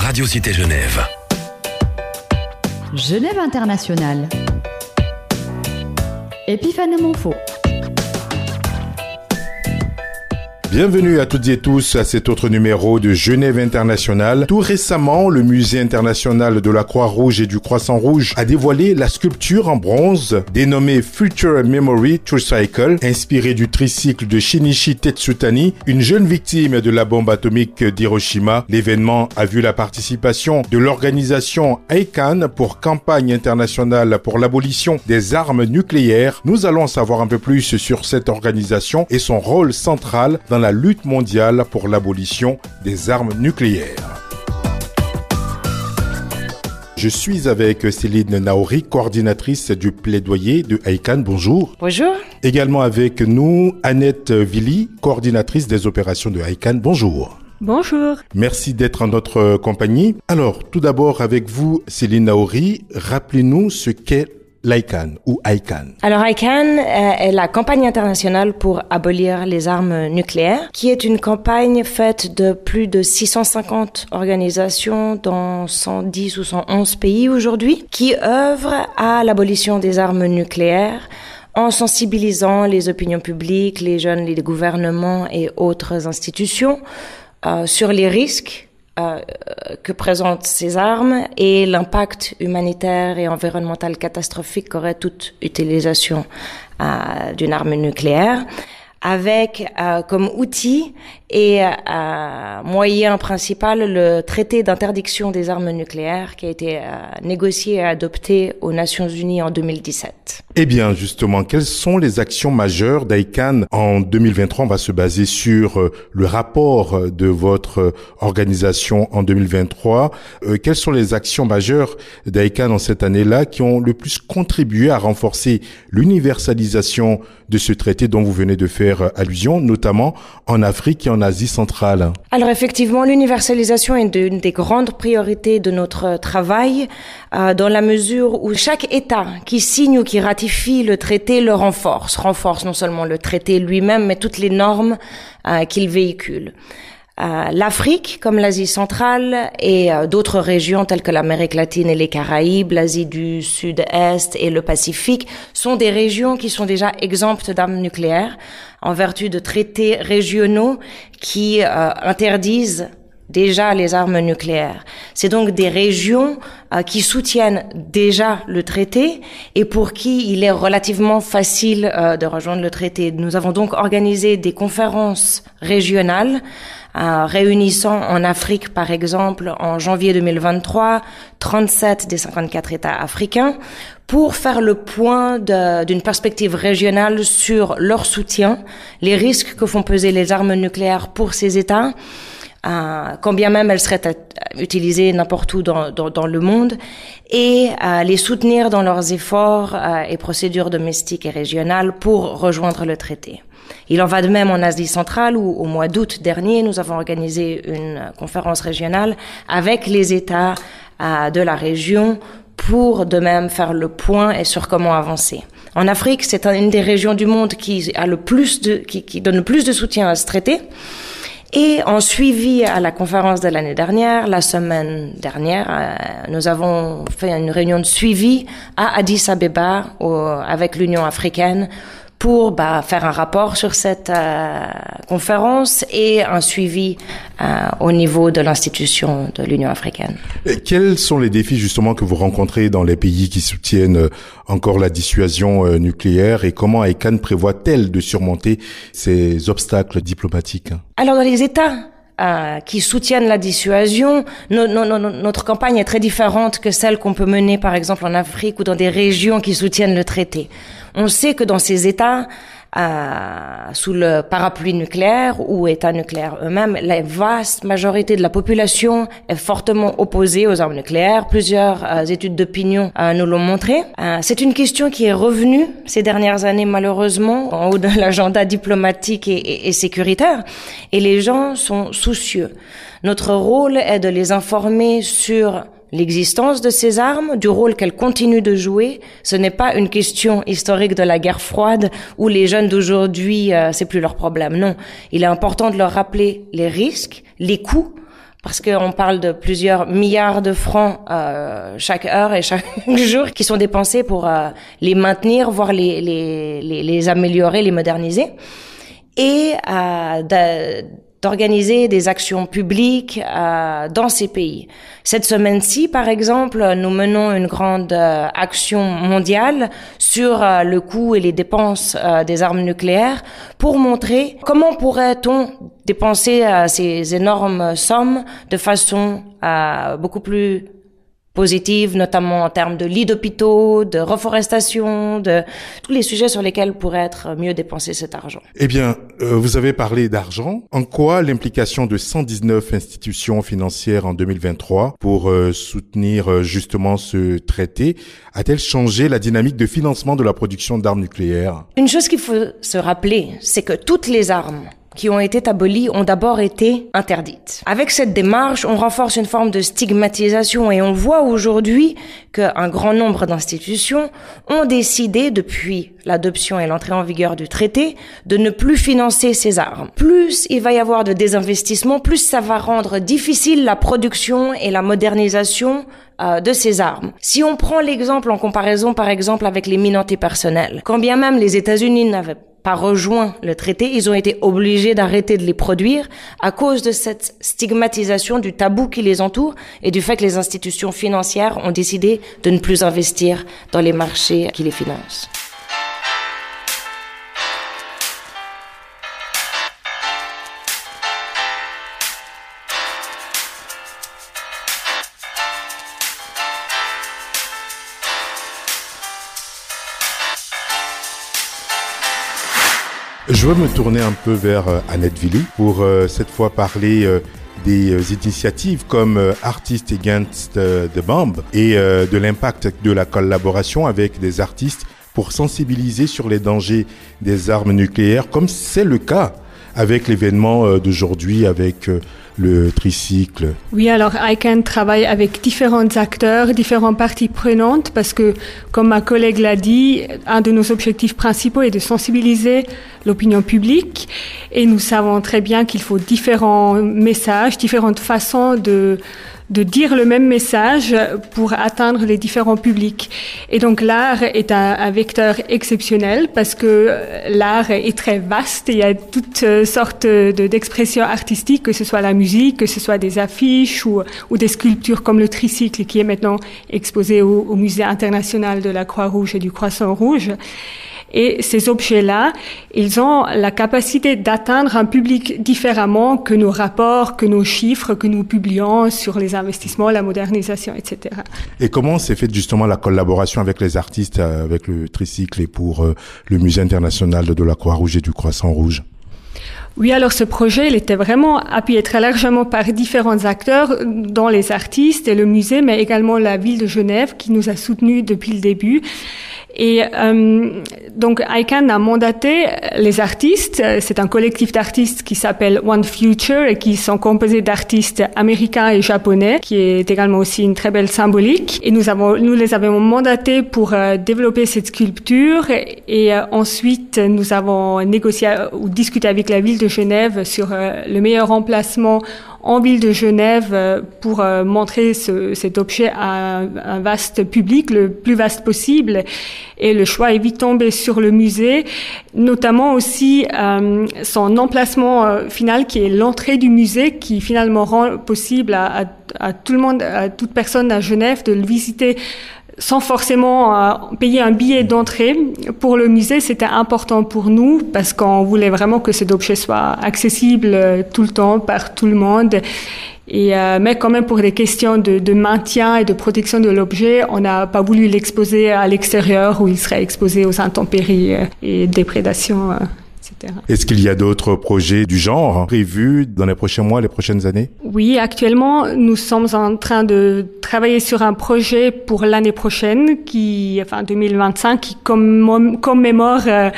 Radio Cité Genève. Genève Internationale. Epiphane Monfaux. Bienvenue à toutes et tous à cet autre numéro de Genève Internationale. Tout récemment, le Musée international de la Croix-Rouge et du Croissant-Rouge a dévoilé la sculpture en bronze dénommée Future Memory Tricycle, inspirée du tricycle de Shinichi Tetsutani, une jeune victime de la bombe atomique d'Hiroshima. L'événement a vu la participation de l'organisation ICAN pour Campagne internationale pour l'abolition des armes nucléaires. Nous allons en savoir un peu plus sur cette organisation et son rôle central dans la lutte mondiale pour l'abolition des armes nucléaires. Je suis avec Céline Naori, coordinatrice du plaidoyer de ICAN. Bonjour. Bonjour. Également avec nous, Annette Villy, coordinatrice des opérations de ICAN. Bonjour. Bonjour. Merci d'être en notre compagnie. Alors, tout d'abord avec vous, Céline Naori, rappelez-nous ce qu'est l'ICAN ou ICAN. Alors ICAN est la campagne internationale pour abolir les armes nucléaires, qui est une campagne faite de plus de 650 organisations dans 110 ou 111 pays aujourd'hui, qui œuvrent à l'abolition des armes nucléaires en sensibilisant les opinions publiques, les jeunes, les gouvernements et autres institutions sur les risques que présentent ces armes et l'impact humanitaire et environnemental catastrophique qu'aurait toute utilisation d'une arme nucléaire, avec comme outil et moyen principal le traité d'interdiction des armes nucléaires qui a été négocié et adopté aux Nations Unies en 2017. Eh bien, justement, quelles sont les actions majeures d'ICAN en 2023? On va se baser sur le rapport de votre organisation en 2023. Quelles sont les actions majeures d'ICAN en cette année-là qui ont le plus contribué à renforcer l'universalisation de ce traité dont vous venez de faire allusion, notamment en Afrique et en Asie centrale? Alors effectivement, l'universalisation est une des grandes priorités de notre travail, dans la mesure où chaque État qui signe ou qui ratifie le traité le renforce non seulement le traité lui-même, mais toutes les normes qu'il véhicule. L'Afrique, comme l'Asie centrale et d'autres régions telles que l'Amérique latine et les Caraïbes, l'Asie du Sud-Est et le Pacifique sont des régions qui sont déjà exemptes d'armes nucléaires en vertu de traités régionaux qui interdisent déjà les armes nucléaires. C'est donc des régions qui soutiennent déjà le traité et pour qui il est relativement facile de rejoindre le traité. Nous avons donc organisé des conférences régionales réunissant en Afrique, par exemple, en janvier 2023, 37 des 54 États africains pour faire le point d'une perspective régionale sur leur soutien, les risques que font peser les armes nucléaires pour ces États, quand bien même elles seraient utilisées n'importe où dans le monde, et les soutenir dans leurs efforts et procédures domestiques et régionales pour rejoindre le traité. Il en va de même en Asie centrale où au mois d'août dernier, nous avons organisé une conférence régionale avec les États de la région pour de même faire le point et sur comment avancer. En Afrique, c'est une des régions du monde qui a qui donne le plus de soutien à ce traité. Et en suivi à la conférence de l'année dernière, la semaine dernière, nous avons fait une réunion de suivi à Addis Abeba avec l'Union africaine pour faire un rapport sur cette conférence et un suivi au niveau de l'institution de l'Union africaine. Et quels sont les défis justement que vous rencontrez dans les pays qui soutiennent encore la dissuasion nucléaire et comment ICAN prévoit-elle de surmonter ces obstacles diplomatiques? Alors dans les États qui soutiennent la dissuasion, notre campagne est très différente que celle qu'on peut mener par exemple en Afrique ou dans des régions qui soutiennent le traité. On sait que dans ces États, sous le parapluie nucléaire ou États nucléaires eux-mêmes, la vaste majorité de la population est fortement opposée aux armes nucléaires. Plusieurs études d'opinion nous l'ont montré. C'est une question qui est revenue ces dernières années malheureusement en haut de l'agenda diplomatique et sécuritaire, et les gens sont soucieux. Notre rôle est de les informer sur l'existence de ces armes, du rôle qu'elles continuent de jouer. Ce n'est pas une question historique de la guerre froide où les jeunes d'aujourd'hui, c'est plus leur problème. Non. Il est important de leur rappeler les risques, les coûts parce qu'on parle de plusieurs milliards de francs chaque heure et chaque jour qui sont dépensés pour les maintenir, voire les améliorer, les moderniser, et d'organiser des actions publiques dans ces pays. Cette semaine-ci, par exemple, nous menons une grande action mondiale sur le coût et les dépenses des armes nucléaires pour montrer comment pourrait-on dépenser ces énormes sommes de façon beaucoup plus positive, notamment en termes de lits d'hôpitaux, de reforestation, de tous les sujets sur lesquels pourrait être mieux dépensé cet argent. Eh bien, vous avez parlé d'argent. En quoi l'implication de 119 institutions financières en 2023 pour soutenir justement ce traité a-t-elle changé la dynamique de financement de la production d'armes nucléaires? Une chose qu'il faut se rappeler, c'est que toutes les armes qui ont été abolies ont d'abord été interdites. Avec cette démarche, on renforce une forme de stigmatisation et on voit aujourd'hui qu'un grand nombre d'institutions ont décidé, depuis l'adoption et l'entrée en vigueur du traité, de ne plus financer ces armes. Plus il va y avoir de désinvestissement, plus ça va rendre difficile la production et la modernisation de ces armes. Si on prend l'exemple en comparaison, par exemple, avec les mines antipersonnelles, quand bien même les États-Unis n'avaient pas rejoint le traité, ils ont été obligés d'arrêter de les produire à cause de cette stigmatisation du tabou qui les entoure et du fait que les institutions financières ont décidé de ne plus investir dans les marchés qui les financent. Je veux me tourner un peu vers Annette Villy pour cette fois parler des initiatives comme Artists Against the Bomb et de l'impact de la collaboration avec des artistes pour sensibiliser sur les dangers des armes nucléaires, comme c'est le cas avec l'événement d'aujourd'hui avec le tricycle. Oui, alors ICANN travaille avec différents acteurs, différentes parties prenantes, parce que, comme ma collègue l'a dit, un de nos objectifs principaux est de sensibiliser l'opinion publique, et nous savons très bien qu'il faut différents messages, différentes façons de dire le même message pour atteindre les différents publics. Et donc l'art est un vecteur exceptionnel parce que l'art est très vaste. Il y a toutes sortes d'expressions artistiques, que ce soit la musique, que ce soit des affiches ou des sculptures comme le tricycle qui est maintenant exposé au Musée international de la Croix-Rouge et du Croissant-Rouge. Et ces objets-là, ils ont la capacité d'atteindre un public différemment que nos rapports, que nos chiffres que nous publions sur les investissements, la modernisation, etc. Et comment s'est faite justement la collaboration avec les artistes, avec le tricycle et pour le Musée international de la Croix-Rouge et du Croissant-Rouge? Oui, alors ce projet, il était vraiment appuyé très largement par différents acteurs, dont les artistes et le musée, mais également la ville de Genève qui nous a soutenus depuis le début. Et donc ICANN a mandaté les artistes. C'est un collectif d'artistes qui s'appelle One Future et qui sont composés d'artistes américains et japonais, qui est également aussi une très belle symbolique. Et nous les avons mandatés pour développer cette sculpture. Et ensuite, nous avons négocié ou discuté avec la ville de Genève sur le meilleur emplacement en ville de Genève pour montrer cet objet à un vaste public, le plus vaste possible. Et le choix est vite tombé sur le musée, notamment aussi son emplacement final qui est l'entrée du musée, qui finalement rend possible à tout le monde, à toute personne à Genève de le visiter sans forcément payer un billet d'entrée. Pour le musée, c'était important pour nous parce qu'on voulait vraiment que cet objet soit accessible tout le temps par tout le monde. Et mais quand même pour des questions de maintien et de protection de l'objet, on n'a pas voulu l'exposer à l'extérieur où il serait exposé aux intempéries et déprédations, etc. Est-ce qu'il y a d'autres projets du genre prévus dans les prochains mois, les prochaines années? Oui, actuellement, nous sommes en train de travailler sur un projet pour l'année prochaine, 2025, qui commémore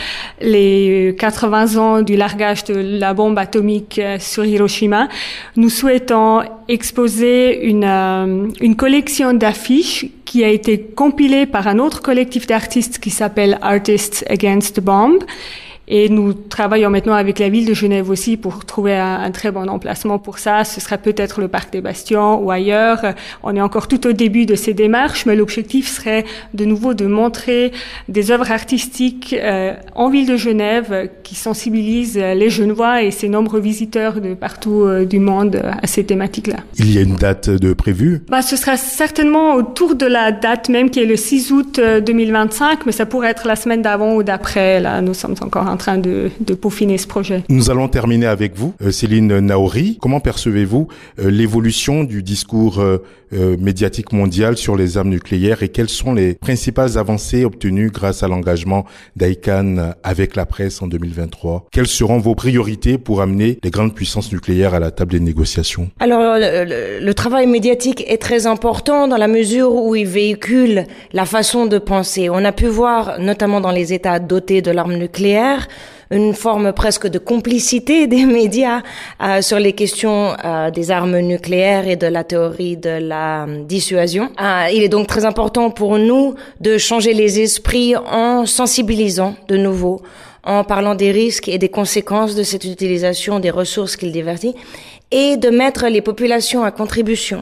les 80 ans du largage de la bombe atomique sur Hiroshima. Nous souhaitons exposer une collection d'affiches qui a été compilée par un autre collectif d'artistes qui s'appelle Artists Against the Bomb. Et nous travaillons maintenant avec la ville de Genève aussi pour trouver un très bon emplacement pour ça. Ce sera peut-être le Parc des Bastions ou ailleurs. On est encore tout au début de ces démarches, mais l'objectif serait de nouveau de montrer des œuvres artistiques en ville de Genève qui sensibilisent les Genevois et ses nombreux visiteurs de partout du monde à ces thématiques-là. Il y a une date de prévue? Ce sera certainement autour de la date même qui est le 6 août 2025, mais ça pourrait être la semaine d'avant ou d'après. Là, nous sommes encore en train de peaufiner ce projet. Nous allons terminer avec vous, Céline Naouri. Comment percevez-vous l'évolution du discours médiatique mondial sur les armes nucléaires et quelles sont les principales avancées obtenues grâce à l'engagement d'ICAN avec la presse en 2023? Quelles seront vos priorités pour amener les grandes puissances nucléaires à la table des négociations? Alors, le travail médiatique est très important dans la mesure où il véhicule la façon de penser. On a pu voir, notamment dans les États dotés de l'arme nucléaire, une forme presque de complicité des médias sur les questions des armes nucléaires et de la théorie de la dissuasion. Il est donc très important pour nous de changer les esprits en sensibilisant de nouveau, en parlant des risques et des conséquences de cette utilisation des ressources qu'il divertit, et de mettre les populations à contribution.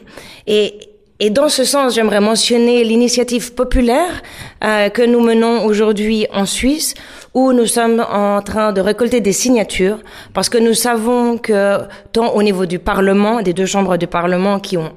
Et dans ce sens, j'aimerais mentionner l'initiative populaire que nous menons aujourd'hui en Suisse, où nous sommes en train de récolter des signatures, parce que nous savons que tant au niveau du Parlement, des deux chambres du Parlement qui ont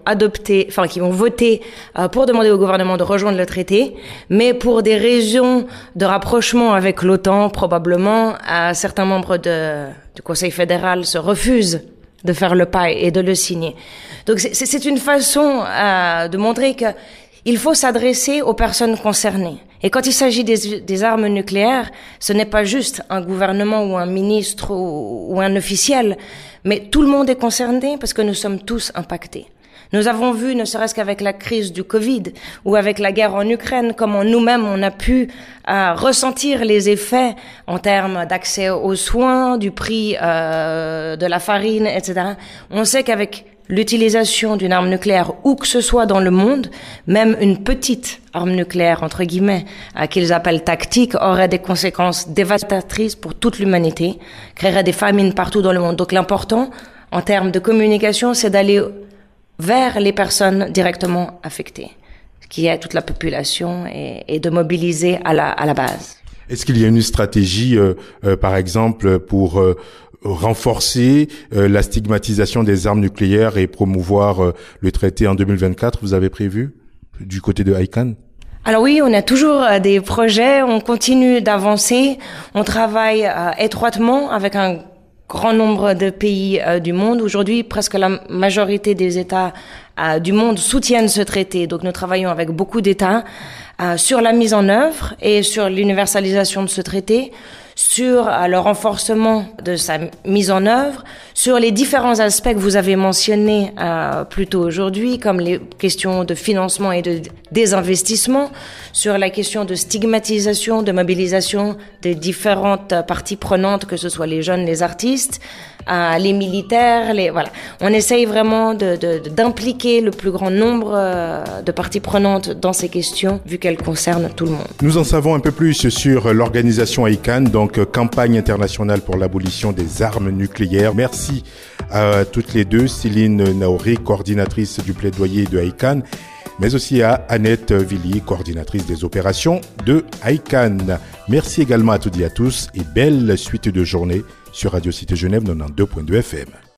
voté pour demander au gouvernement de rejoindre le traité, mais pour des raisons de rapprochement avec l'OTAN, probablement, certains membres du Conseil fédéral se refusent de faire le pas et de le signer. Donc c'est une façon de montrer que il faut s'adresser aux personnes concernées. Et quand il s'agit des armes nucléaires, ce n'est pas juste un gouvernement ou un ministre ou un officiel, mais tout le monde est concerné parce que nous sommes tous impactés. Nous avons vu, ne serait-ce qu'avec la crise du Covid ou avec la guerre en Ukraine, comment nous-mêmes on a pu ressentir les effets en termes d'accès aux soins, du prix de la farine, etc. On sait qu'avec l'utilisation d'une arme nucléaire où que ce soit dans le monde, même une petite arme nucléaire, entre guillemets, qu'ils appellent tactique, aurait des conséquences dévastatrices pour toute l'humanité, créerait des famines partout dans le monde. Donc l'important, en termes de communication, c'est d'aller vers les personnes directement affectées, qui est toute la population, et de mobiliser à la base. Est-ce qu'il y a une stratégie, par exemple, pour renforcer la stigmatisation des armes nucléaires et promouvoir le traité en 2024, vous avez prévu, du côté de ICAN? Alors oui, on a toujours des projets, on continue d'avancer, on travaille étroitement avec un grand nombre de pays du monde. Aujourd'hui, presque la majorité des États du monde soutiennent ce traité. Donc nous travaillons avec beaucoup d'États sur la mise en œuvre et sur l'universalisation de ce traité, sur le renforcement de sa mise en œuvre, sur les différents aspects que vous avez mentionnés plus tôt aujourd'hui, comme les questions de financement et de désinvestissement, sur la question de stigmatisation, de mobilisation des différentes parties prenantes, que ce soit les jeunes, les artistes, les militaires, voilà. On essaye vraiment d'impliquer le plus grand nombre de parties prenantes dans ces questions, vu qu'elles concernent tout le monde. Nous en savons un peu plus sur l'organisation ICAN, donc campagne internationale pour l'abolition des armes nucléaires. Merci à toutes les deux, Céline Naouri, coordinatrice du plaidoyer de ICAN, mais aussi à Annette Villiers, coordinatrice des opérations de ICAN. Merci également à toutes et à tous et belle suite de journée sur Radio Cité Genève 92.2 FM.